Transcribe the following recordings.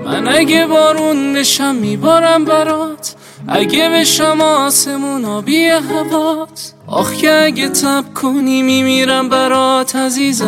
من اگه بارون بشم میبارم برات، اگه بشم آسمون آبی هوات. آخ که اگه تب کنی میمیرم برات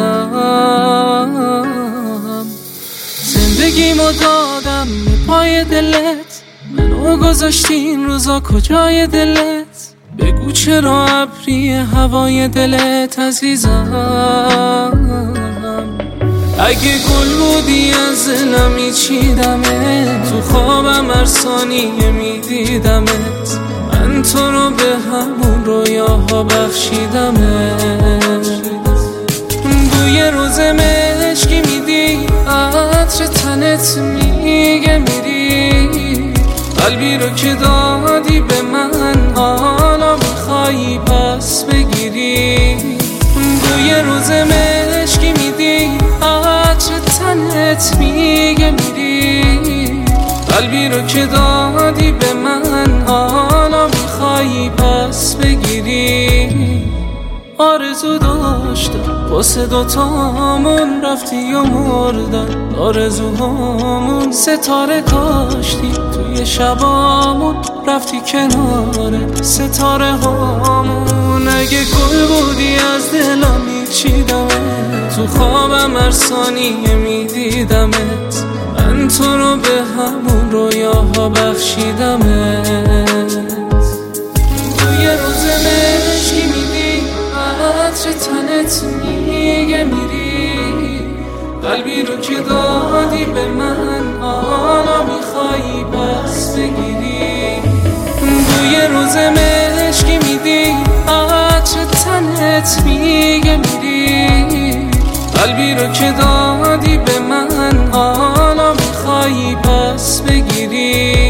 عزیزم. زندگیمو دادم به پای دلت، منو گذاشتی این روزا کجای دلت؟ بگو چرا ابری هوای دلت عزیزم. اگه گل بودی از دلم میچیدمت، تو خوابم هر ثانیه میدیدمت. من تو رو به همون رویاها بخشیدمت. بوی روز مشکی میدی، عطر تنت میگه میری. قلبی رو که دادی به من، حالا میخوایی پس بگیری. بوی روز مشکی میدی، عطر تنت میگه میری. قلبی رو که دادی به من، حالا میخوایی پس بگیری. آرزو داشتم واسه دوتامون، رفتی و مردن آرزوهامون. ستاره کاشتی توی شبامون، رفتی کنار ستاره هامون. اگه گل بودی از دلم میچیدمت، تو خوابم هر ثانیه میدیدمت. من تو رو به همون رویاها بخشیدمت. توی روز مشکی میدی، عطر تنت میگه میری. قلبی رو که دادی به من، حالا میخوایی پس بگیری. بوی روز مشکی میدی، عطر تنت میگه میری. قلبی رو که دادی به من، حالا میخوایی پس بگیری.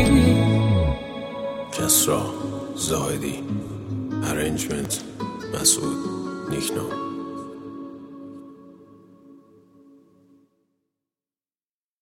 کسرا زاهدی، ارنجمنت مسعود نیکنام.